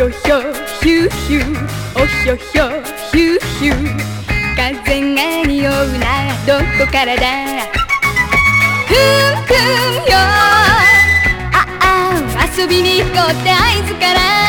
ひょひょヒューヒューおひょひょヒューヒュー風が匂うなどこからだふんふんよああ遊びに行こうって合図から